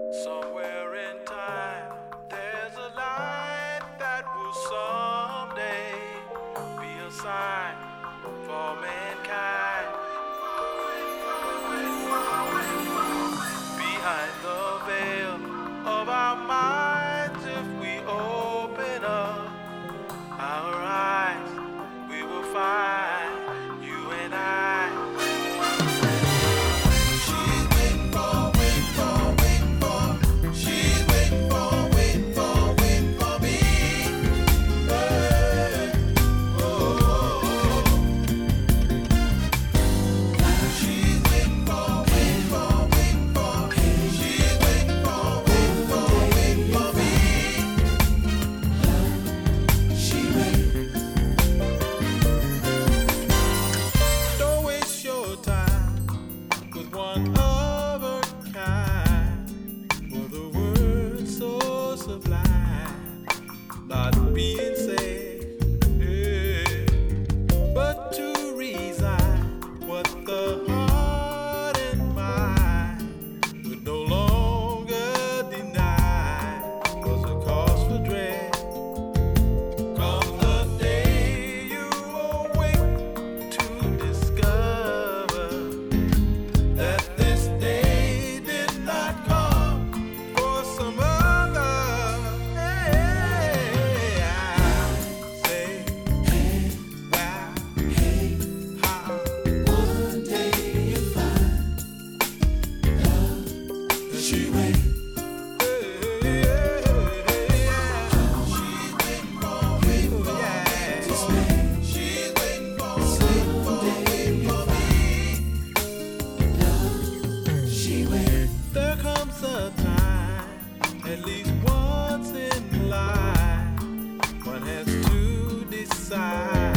Somewhere in time, there's a light that will someday be a sign for mankind. Behind the veil of our minds, if we open up our eyes, we will find you and I. One of a kind, for the word so sublime, not being said, yeah, but to resign what the heart and mind could no longer deny was a cause for dread. Comes the day you awake to discover that this day did not come for some other. Hey, I say, hey, wow, hey, how. One day you find love that she waits. She's waiting for me to stay. She's waiting for there comes a time, at least once in life, one has to decide.